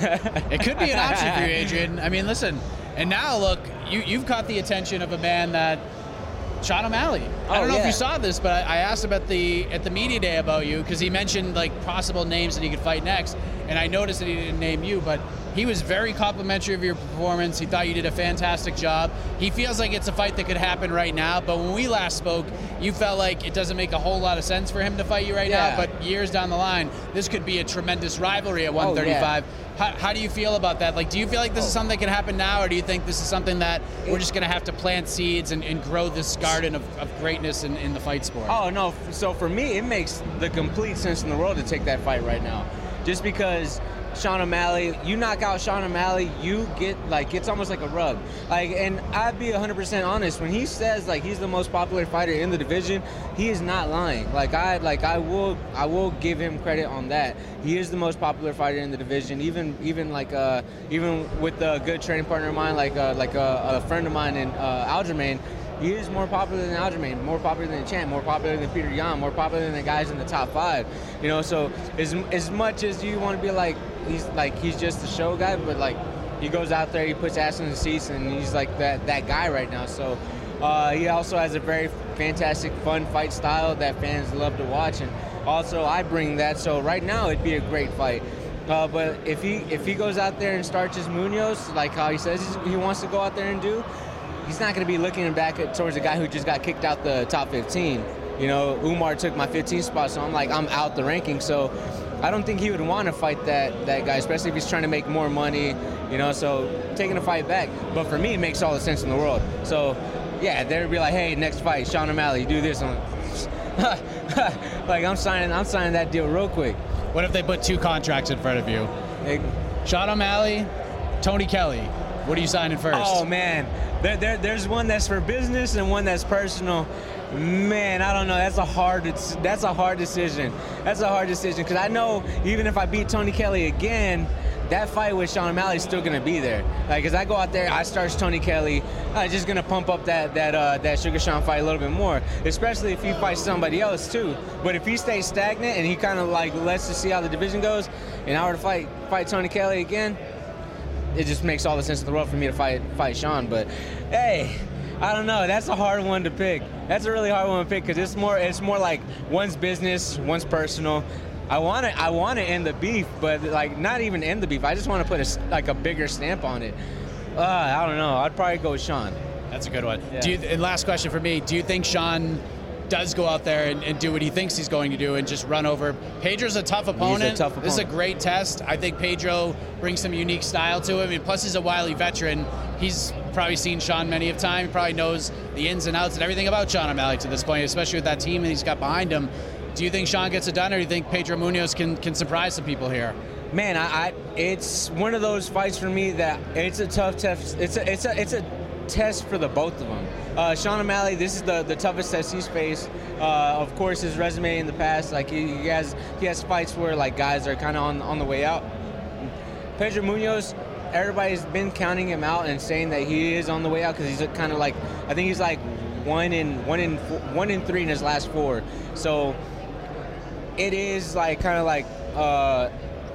It could be an option for you, Adrian. I mean, listen, and now look, you you've caught the attention of a man that. Sean O'Malley. Oh, I don't know yeah. if you saw this, but I asked him at the at the media day about you because he mentioned like possible names that he could fight next, and I noticed that he didn't name you, but he was very complimentary of your performance. He thought you did a fantastic job. He feels like it's a fight that could happen right now, but when we last spoke, you felt like it doesn't make a whole lot of sense for him to fight you right yeah. now, but years down the line, this could be a tremendous rivalry at one thirty-five. Oh, yeah. How, how do you feel about that? Like, do you feel like this is something that can happen now, or do you think this is something that we're just going to have to plant seeds and, and grow this garden of, of greatness in, in the fight sport? Oh, no. So for me, it makes the complete sense in the world to take that fight right now. Just because Sean O'Malley, you knock out Sean O'Malley, you get, like, it's almost like a rub. Like, and I'd be one hundred percent honest. When he says, like, he's the most popular fighter in the division, he is not lying. Like, I like I will I will give him credit on that. He is the most popular fighter in the division. Even, even like, uh, even with a good training partner of mine, like, uh, like a, a friend of mine in uh, Aljamain, he is more popular than Aljamain, more popular than Champ, more popular than Peter Yan, more popular than the guys in the top five. You know, so as as much as you want to be like, he's like he's just a show guy, but like he goes out there, he puts ass in the seats, and he's like that that guy right now. So uh, he also has a very fantastic, fun fight style that fans love to watch, and also I bring that. So right now it'd be a great fight. Uh, but if he if he goes out there and starts his Munoz, like how he says he wants to go out there and do, he's not going to be looking back at, towards a guy who just got kicked out the top fifteen. You know, Umar took my fifteenth spot, so I'm like, I'm out the ranking. So I don't think he would want to fight that that guy, especially if he's trying to make more money, you know, so taking a fight back. But for me, it makes all the sense in the world. So, yeah, they'd be like, hey, next fight, Sean O'Malley, do this. I'm like, like, I'm signing, I'm signing that deal real quick. What if they put two contracts in front of you? They, Sean O'Malley, Tony Kelly. What are you signing first? Oh, man. There, there, there's one that's for business and one that's personal. Man, I don't know. That's a hard. That's a hard decision. That's a hard decision because I know even if I beat Tony Kelly again, that fight with Sean O'Malley is still gonna be there. Like, as I go out there, I start Tony Kelly. I'm just gonna pump up that that uh, that Sugar Sean fight a little bit more, especially if he fights somebody else too. But if he stays stagnant and he kind of like lets us see how the division goes, and I were to fight fight Tony Kelly again, it just makes all the sense in the world for me to fight fight Sean. But hey, I don't know. That's a hard one to pick. That's a really hard one to pick because it's more it's more like one's business, one's personal. I want to I want to end the beef, but like not even end the beef. I just want to put a, like a bigger stamp on it. Uh, I don't know. I'd probably go with Sean. That's a good one. Yeah. Do you, and last question for me: do you think Sean does go out there and, and do what he thinks he's going to do and just run over? Pedro's a tough opponent. He's a tough opponent. This is a great test. I think Pedro brings some unique style to him, and plus he's a wily veteran. He's probably seen Sean many a time. He probably knows the ins and outs and everything about Sean O'Malley to this point, especially with that team that he's got behind him. Do you think Sean gets it done, or do you think Pedro Munoz can, can surprise some people here? Man, I, I it's one of those fights for me that it's a tough test. It's a it's a it's a test for the both of them. Uh, Sean O'Malley, this is the, the toughest test he's faced. Uh, of course, his resume in the past, like he, he has he has fights where like guys are kind of on on the way out. Pedro Munoz, everybody's been counting him out and saying that he is on the way out because he's kind of like I think he's like one in one in one in three in his last four. So it is like kind of like uh,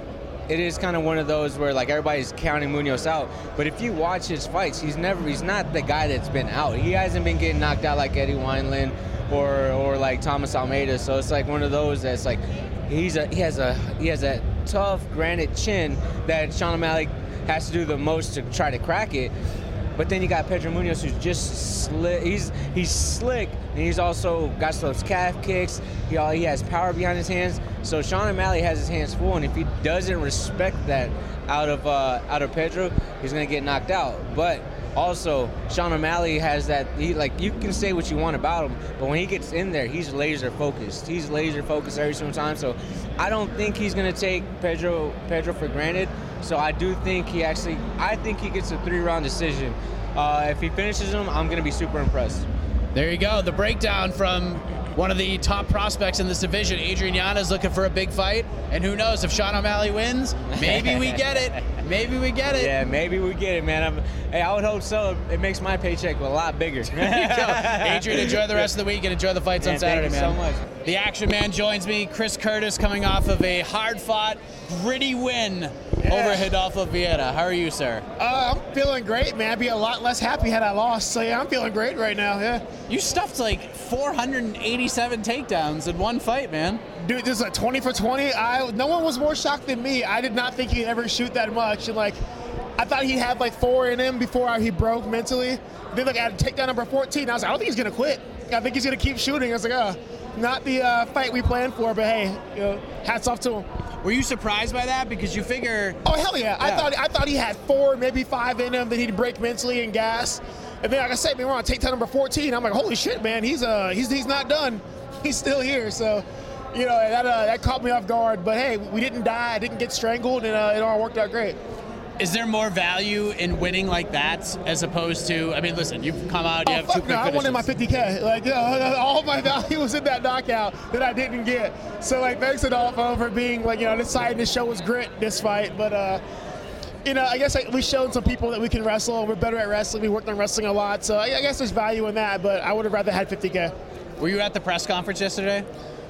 it is kind of one of those where like everybody's counting Munoz out. But if you watch his fights, he's never he's not the guy that's been out. He hasn't been getting knocked out like Eddie Wineland or or like Thomas Almeida. So it's like one of those that's like he's a he has a he has a tough granite chin that Sean O'Malley has to do the most to try to crack it. But then you got Pedro Munoz, who's just slick. He's he's slick, and he's also got those calf kicks. He he has power behind his hands. So Sean O'Malley has his hands full, and if he doesn't respect that out of uh, out of Pedro, he's gonna get knocked out. But also, Sean O'Malley has that. He like you can say what you want about him, but when he gets in there, he's laser focused. He's laser focused every single time. So I don't think he's gonna take Pedro Pedro for granted. So I do think he actually, I think he gets a three-round decision. Uh, if he finishes him, I'm going to be super impressed. There you go. The breakdown from one of the top prospects in this division. Adrian Yanez looking for a big fight. And who knows, if Sean O'Malley wins, maybe we get it. Maybe we get it. Yeah, maybe we get it, man. I'm, hey, I would hope so. It makes my paycheck a lot bigger. There you go. Adrian, enjoy the rest of the week and enjoy the fights man, on Saturday, thank you man. so much. The Action Man joins me. Chris Curtis coming off of a hard-fought, gritty win yeah. over Rodolfo Vieira. How are you, sir? Uh, I'm feeling great, man. I'd be a lot less happy had I lost. So, yeah, I'm feeling great right now, yeah. You stuffed like four hundred eighty-seven takedowns in one fight, man. Dude, this is a twenty for twenty. I No one was more shocked than me. I did not think he'd ever shoot that much. And, like, I thought he'd have, like, four in him before he broke mentally. Then, like, at takedown number fourteen, I was like, I don't think he's going to quit. I think he's going to keep shooting. I was like, oh, not the uh, fight we planned for, but, hey, you know, hats off to him. Were you surprised by that? Because you figure... Oh, hell yeah. yeah. I thought I thought he had four, maybe five in him, that he'd break mentally and gas. And then, like I said, we were on takedown number fourteen. I'm like, holy shit, man, he's uh he's he's not done. He's still here. So, you know, that uh, that caught me off guard. But, hey, we didn't die. I didn't get strangled, and uh, it all worked out great. Is there more value in winning like that as opposed to, I mean, listen, you've come out, you oh, have fuck two quick no, I finishes. wanted my fifty K. Like, you know, all my value was in that knockout that I didn't get. So, like, thanks Rodolfo for being, like, you know, deciding this show was grit, this fight. But, uh, you know, I guess like, we showed some people that we can wrestle. We're better at wrestling. We worked on wrestling a lot. So, I, I guess there's value in that, but I would have rather had fifty K. Were you at the press conference yesterday?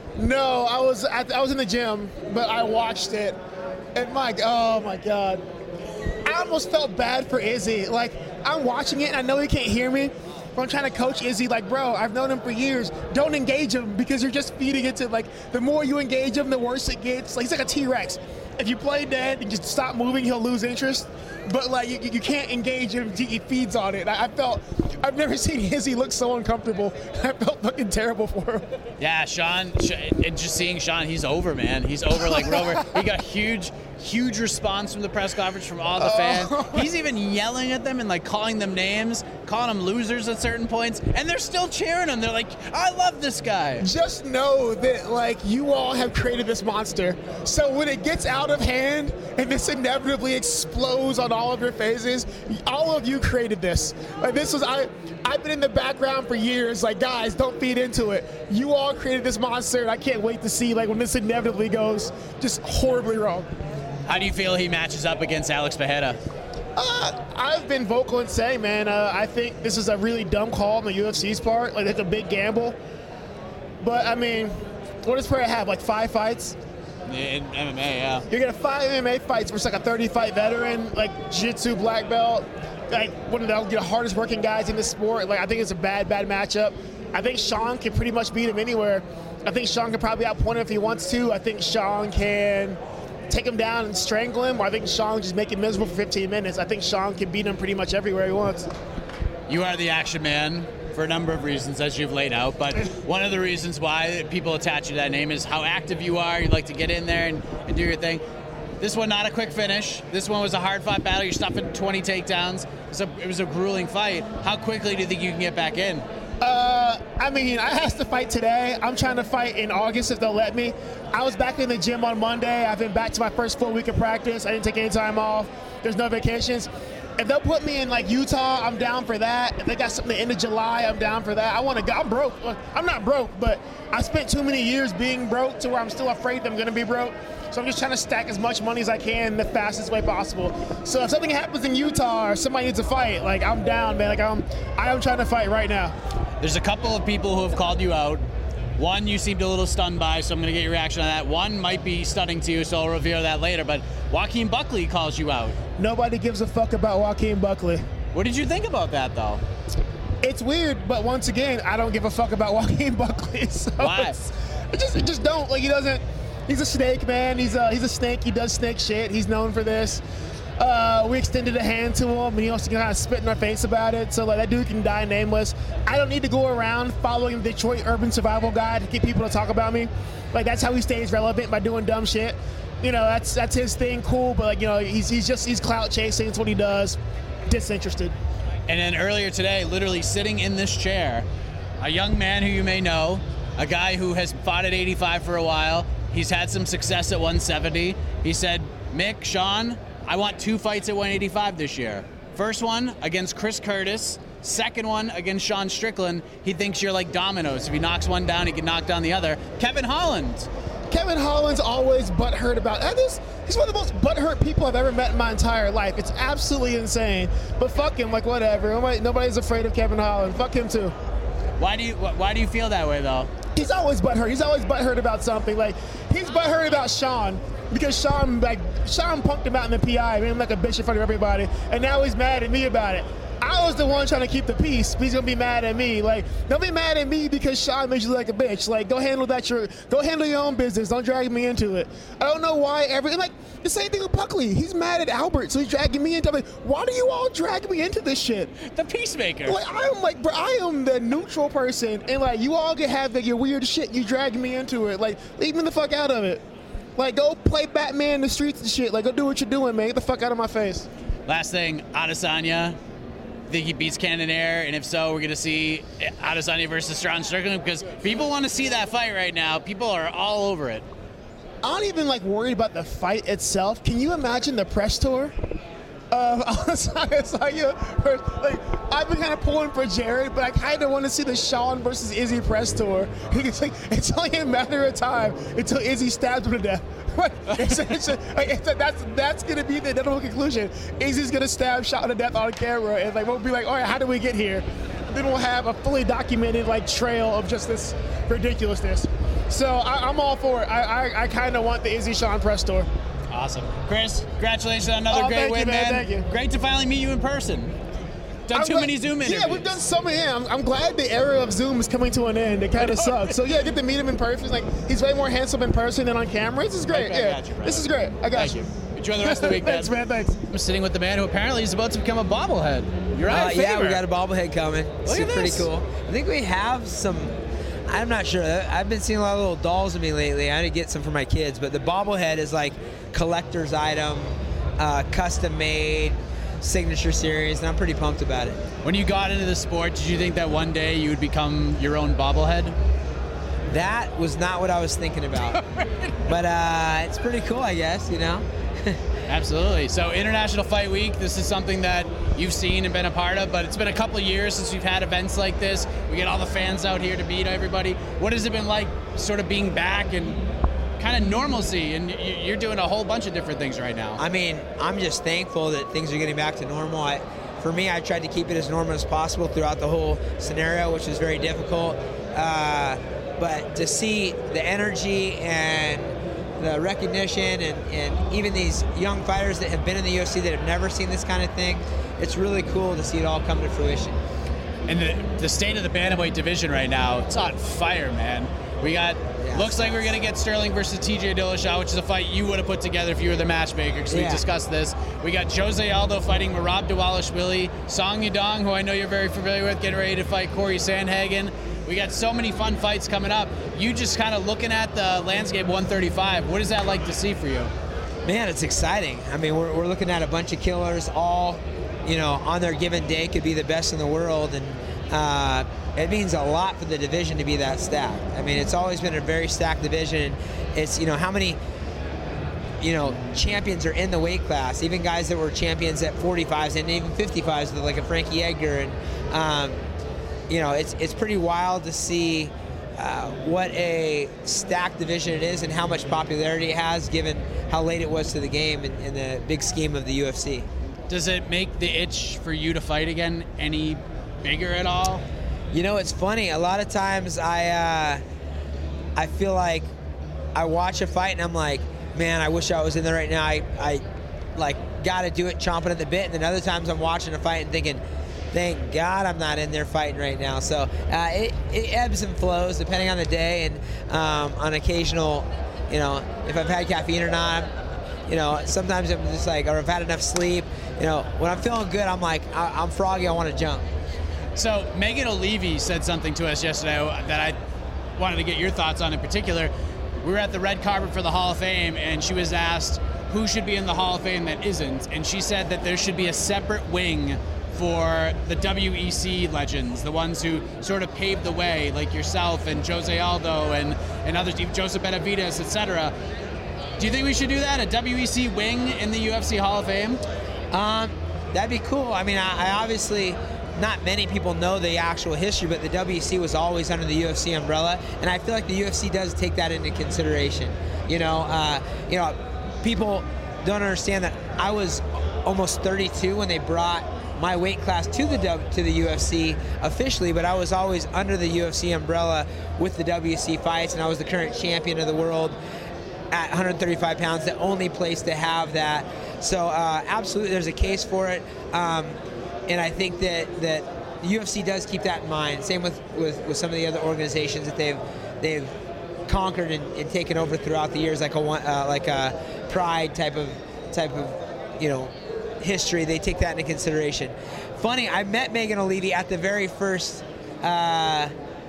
No, I was at, I was in the gym, but I watched it. And, my, oh, my God. I almost felt bad for Izzy. Like, I'm watching it, and I know he can't hear me, but I'm trying to coach Izzy. Like, bro, I've known him for years. Don't engage him because you're just feeding it to, like, the more you engage him, the worse it gets. Like, he's like a T-Rex. If you play dead and just stop moving, he'll lose interest. But, like, you, you can't engage him. He feeds on it. I, I felt, I've never seen Izzy look so uncomfortable. I felt fucking terrible for him. Yeah, Sean, and just seeing Sean, he's over, man. He's over like Rover. He got huge, huge response from the press conference from all the fans. He's even yelling at them and, like, calling them names, calling them losers at certain points, and they're still cheering him. They're like, I love this guy. Just know that, like, you all have created this monster. So when it gets out of hand and this inevitably explodes on all of your faces, all of you created this. Like, this was, I, I've been in the background for years, like, guys, don't feed into it. You all created this monster, and I can't wait to see, like, when this inevitably goes just horribly wrong. How do you feel he matches up against Alex Pereira? Uh, I've been vocal in saying, man, uh, I think this is a really dumb call on the U F C's part. Like, it's a big gamble. But, I mean, what does Pereira have, like five fights? In M M A, yeah. You're going to five M M A fights versus like a thirty-fight veteran, like jiu-jitsu black belt, like one of the, the hardest working guys in the sport. Like, I think it's a bad, bad matchup. I think Sean can pretty much beat him anywhere. I think Sean can probably outpoint him if he wants to. I think Sean can take him down and strangle him, or I think Sean just make him miserable for fifteen minutes. I think Sean can beat him pretty much everywhere he wants. You are the action man for a number of reasons, as you've laid out, but one of the reasons why people attach you to that name is how active you are. You like to get in there and, and do your thing. This one, not a quick finish. This one was a hard-fought battle. You're stuffing twenty takedowns. It was, a, it was a grueling fight. How quickly do you think you can get back in? Uh, I mean, I have to fight today. I'm trying to fight in August if they'll let me. I was back in the gym on Monday. I've been back to my first full week of practice. I didn't take any time off. There's no vacations. If they'll put me in like Utah, I'm down for that. If they got something at the end of July, I'm down for that. I want to go. I'm broke. I'm not broke, but I spent too many years being broke to where I'm still afraid that I'm going to be broke. So I'm just trying to stack as much money as I can the fastest way possible. So if something happens in Utah or somebody needs a fight, like I'm down, man. Like I'm, I am trying to fight right now. There's a couple of people who have called you out. One you seemed a little stunned by, so I'm going to get your reaction on that. One might be stunning to you, so I'll reveal that later. But Joaquin Buckley calls you out. Nobody gives a fuck about Joaquin Buckley. What did you think about that, though? It's weird, but once again, I don't give a fuck about Joaquin Buckley. So Why? I just, I just don't. Like, he doesn't. He's a snake, man. He's a, he's a snake. He does snake shit. He's known for this. Uh, we extended a hand to him, and he also kind of spit in our face about it. So like that dude can die nameless. I don't need to go around following the Detroit Urban Survival Guide to get people to talk about me. Like that's how he stays relevant, by doing dumb shit. You know, that's that's his thing. Cool, but like you know, he's he's just he's clout chasing. It's what he does. Disinterested. And then earlier today, literally sitting in this chair, a young man who you may know, a guy who has fought at eighty-five for a while. He's had some success at one seventy. He said, Mick, Sean, I want two fights at one eighty-five this year. First one against Chris Curtis. Second one against Sean Strickland. He thinks you're like dominoes. If he knocks one down, he can knock down the other. Kevin Holland. Kevin Holland's always butthurt about that. Is, he's one of the most butthurt people I've ever met in my entire life. It's absolutely insane. But fuck him, like whatever. Nobody, nobody's afraid of Kevin Holland. Fuck him too. Why do you Why do you feel that way though? He's always butthurt. He's always butthurt about something. Like he's butthurt about Sean. Because Sean, like, Sean punked him out in the P I, made him like a bitch in front of everybody, and now he's mad at me about it. I was the one trying to keep the peace, but he's gonna be mad at me. Like, don't be mad at me because Sean made you look like a bitch. Like, go handle that. Your, go handle your own business. Don't drag me into it. I don't know why every like the same thing with Buckley. He's mad at Albert, so he's dragging me into. I'm like, why do you all drag me into this shit? The peacemaker. Like, I'm like, bro, I am the neutral person, and like, you all can have like, your weird shit. You drag me into it. Like, leave me the fuck out of it. Like, go play Batman in the streets and shit. Like, go do what you're doing, man. Get the fuck out of my face. Last thing, Adesanya. Think he beats Cannonier? And if so, we're going to see Adesanya versus Sean Strickland? Because people want to see that fight right now. People are all over it. I'm not even, like, worried about the fight itself. Can you imagine the press tour of Adesanya? Like, I've been kind of pulling for Jared, but I kind of want to see the Sean versus Izzy press tour. It's like it's only a matter of time until Izzy stabs him to death. it's, it's, like, it's, that's that's gonna be the inevitable conclusion. Izzy's gonna stab Sean to death on camera, and like we'll be like, all right, how did we get here? And then we'll have a fully documented like trail of just this ridiculousness. So I, I'm all for it. I I, I kind of want the Izzy Sean press tour. Awesome. Chris, congratulations on another oh, great thank win, you, man. man. Thank you. Great to finally meet you in person. Done I'm too glad, many Zoom interviews. Yeah, we've done so many. Yeah, I'm, I'm glad the era of Zoom is coming to an end. It kind of sucks. So yeah, get to meet him in person. Like he's way more handsome in person than on camera. This is great. Okay, yeah, I got you, this is great. I got Thank you. you. Enjoy the rest of the week, man. Thanks, man. Thanks. I'm sitting with the man who apparently is about to become a bobblehead. You're uh, right. Yeah, we got a bobblehead coming. Look It's at pretty this. cool. I think we have some. I'm not sure. I've been seeing a lot of little dolls of me lately. I need to get some for my kids, but the bobblehead is like collector's item, uh, custom made, signature series, and I'm pretty pumped about it. When you got into the sport, did you think that one day you would become your own bobblehead? That was not what I was thinking about, but uh, it's pretty cool, I guess. You know. Absolutely. So International Fight Week, this is something that you've seen and been a part of, but it's been a couple of years since we've had events like this. We get all the fans out here to meet everybody. What has it been like sort of being back and kind of normalcy, and y- you're doing a whole bunch of different things right now. I mean, I'm just thankful that things are getting back to normal. I, for me, I tried to keep it as normal as possible throughout the whole scenario, which was very difficult. Uh, but to see the energy and the recognition and, and even these young fighters that have been in the U F C that have never seen this kind of thing, it's really cool to see it all come to fruition. And the, the state of the bantamweight division right now, it's on fire, man. We got, yeah, looks like we're going to get Sterling versus T J Dillashaw, which is a fight you would have put together if you were the matchmaker, because yeah. we discussed this. We got Jose Aldo fighting Merab Dvalishvili, Song Yadong, who I know you're very familiar with, getting ready to fight Corey Sandhagen. We got so many fun fights coming up. You just kind of looking at the landscape one thirty-five. What is that like to see for you? Man, it's exciting. I mean, we're, we're looking at a bunch of killers all, you know, on their given day could be the best in the world. And uh, it means a lot for the division to be that stacked. I mean, it's always been a very stacked division. It's, you know, how many, you know, champions are in the weight class, even guys that were champions at forty-fives and even fifty-fives, like a Frankie Edgar. And, um, you know, it's, it's pretty wild to see uh, what a stacked division it is and how much popularity it has given how late it was to the game in, in the big scheme of the U F C. Does it make the itch for you to fight again any bigger at all? You know, it's funny. A lot of times I uh, I feel like I watch a fight and I'm like, man, I wish I was in there right now. I, I like got to do it chomping at the bit. And then other times I'm watching a fight and thinking, thank God I'm not in there fighting right now. So uh, it, it ebbs and flows depending on the day and um, on occasional, you know, if I've had caffeine or not. You know, sometimes I'm just like, or I've had enough sleep. You know, when I'm feeling good, I'm like, I, I'm froggy, I want to jump. So Megan O'Leary said something to us yesterday that I wanted to get your thoughts on in particular. We were at the red carpet for the Hall of Fame, and she was asked who should be in the Hall of Fame that isn't, and she said that there should be a separate wing for the W E C legends, the ones who sort of paved the way, like yourself and Jose Aldo and, and others, Joseph Benavidez, et cetera. Do you think we should do that, a W E C wing in the U F C Hall of Fame? Um, that'd be cool. I mean, I, I obviously, not many people know the actual history, but the W E C was always under the U F C umbrella, and I feel like the U F C does take that into consideration. You know, uh, you know, people don't understand that I was almost thirty-two when they brought my weight class to the to the U F C officially, but I was always under the U F C umbrella with the W E C fights, and I was the current champion of the world at one thirty-five pounds, the only place to have that. So uh, absolutely, there's a case for it, um, and I think that that the U F C does keep that in mind. Same with, with, with some of the other organizations that they've they've conquered and, and taken over throughout the years, like a uh, like a Pride type of type of you know history. They take that into consideration. Funny, I met Megan O'Leary at the very first uh,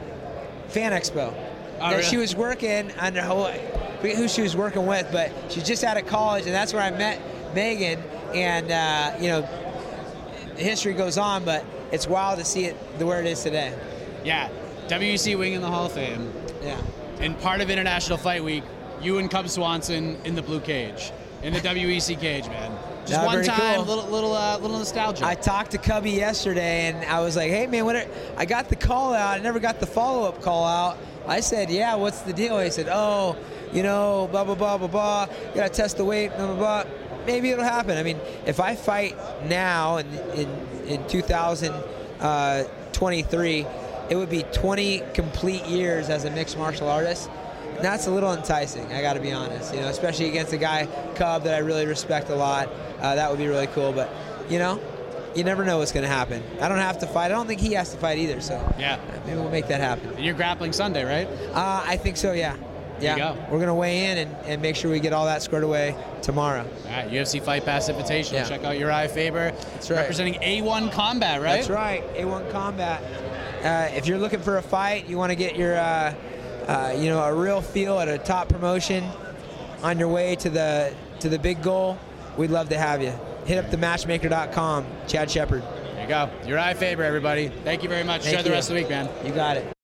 Fan Expo. Oh, that really? She was working under Hawaii. I forget who she was working with, but she's just out of college, and that's where I met Megan. And uh, you know, history goes on, but it's wild to see it the where it is today. Yeah, W E C wing in the Hall of Fame. Yeah. And part of International Fight Week, you and Cub Swanson in the blue cage, in the W E C cage, man. Just Yeah, one very time, cool. little little uh, little nostalgia. I talked to Cubby yesterday, and I was like, "Hey, man, what? Are, I got the call out. I never got the follow-up call out." I said, "Yeah, what's the deal?" He said, "Oh, you know, blah blah blah blah blah. You gotta test the weight, blah blah blah. Maybe it'll happen." I mean, if I fight now in in, in two thousand twenty-three, it would be twenty complete years as a mixed martial artist. And that's a little enticing, I got to be honest. You know, especially against a guy, Cub, that I really respect a lot. Uh, that would be really cool. But you know, you never know what's going to happen. I don't have to fight. I don't think he has to fight either. So yeah, maybe we'll make that happen. And you're grappling Sunday, right? Uh, I think so. Yeah. There Yeah. you go. We're going to weigh in and, and make sure we get all that squared away tomorrow. All right, U F C Fight Pass Invitational. Yeah. Check out Uriah Faber. That's right. Representing A one Combat, right? That's right. A one Combat. Uh, if you're looking for a fight, you want to get your, uh, uh, you know, a real feel at a top promotion on your way to the to the big goal, we'd love to have you. Hit up the matchmaker dot com. Chad Shepard. There you go. Uriah Faber, everybody. Thank you very much. Thank Enjoy the you. rest of the week, man. You got it.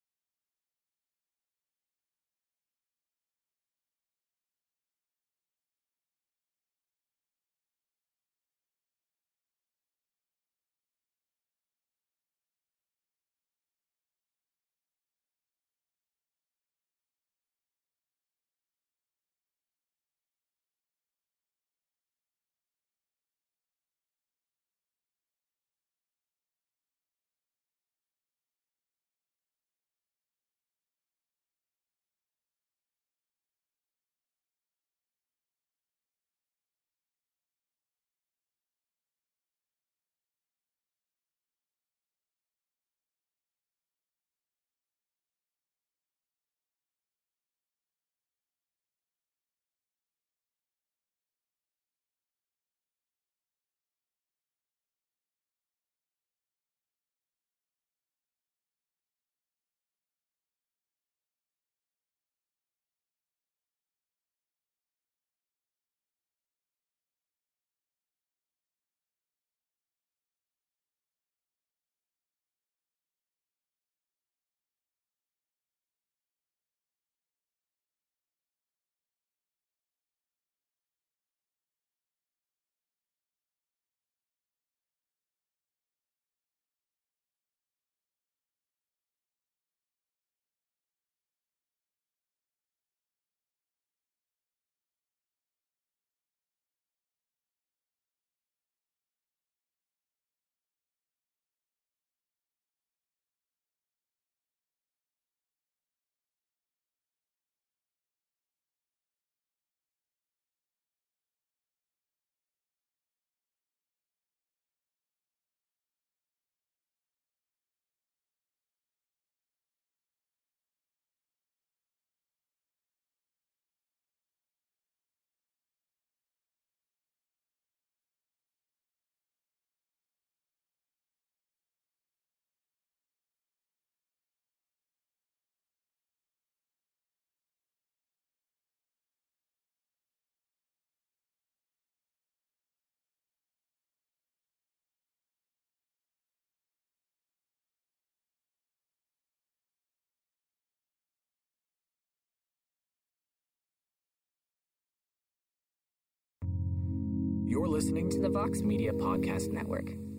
You're listening to the Vox Media Podcast Network.